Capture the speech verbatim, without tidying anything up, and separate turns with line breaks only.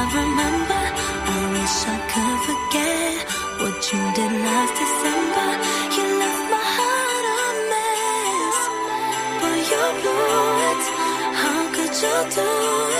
I remember. I wish I could forget what you did last December. You left my heart a mess, but you blew it. How could you do